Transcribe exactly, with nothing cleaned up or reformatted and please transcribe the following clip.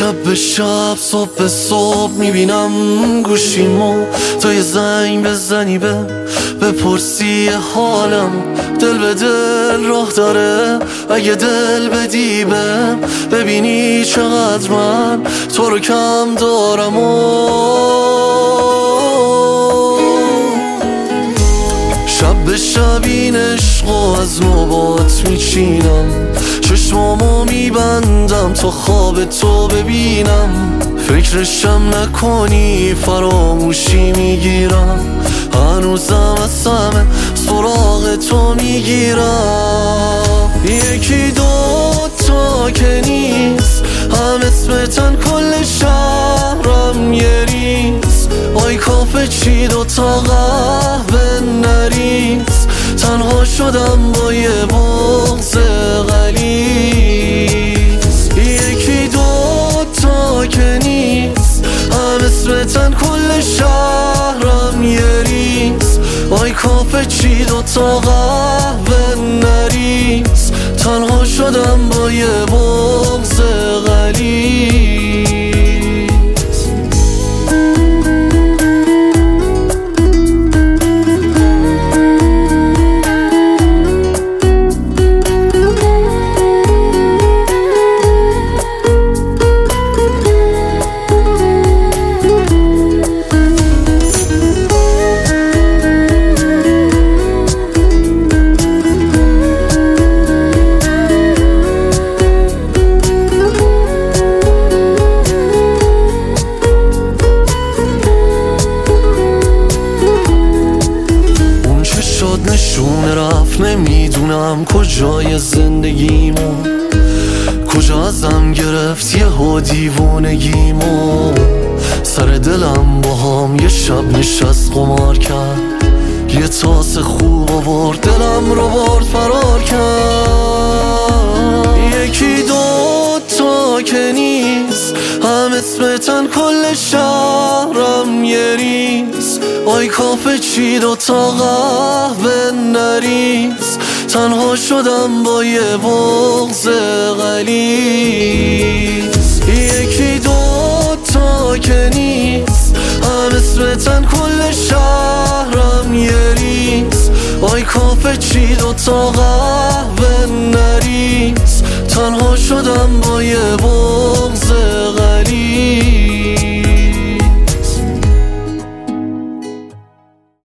شب به شب صبح به صبح میبینم گوشیمو، تا یه زنگ بزنی به بپرسی حالم. دل به دل راه داره، اگه دل بدی بهم، ببینی چقدر من تو رو کم دارم. و شب به شب این عشقو از نوبات میچینم، چشمامو میبندم تا خواب تو ببینم. فکرشم نکنی فراموشی میگیرم، هنوزم از همه سراغ تو میگیرم. یکی دو تا که نیست، هم اسمتن کل شهرم یه ریز. آی کافه چی دو تا قهوه نریز، تنها شدم با یه بغض غلیظ. یکی دو تا که نیست، هم اسمتن کل شهرم یه ریز. آی کافه چی دو تا قهوه نریز، تنها شدم با یه بغض غلیظ. نشونه رفت، نمیدونم کجای زندگیمو، کجا ازم گرفت یه ها دیوونگیمو. سر دلم با هم یه شب نشست قمار کرد، یه تاس خوب آورد دلم رو برد فرار کرد. یکی دو تا که نیست، هم اسمتن کل شهرم یه ریز. آی کافه چی دو تا قهوه نریز، تنها شدم با یه بغض غلیظ. یکی دو تا که نیست، هم اسمتن کل شهرم یه ریز. آی کافه چی دو تا قهوه نریز، تنها شدم با یه بغض غلیظ.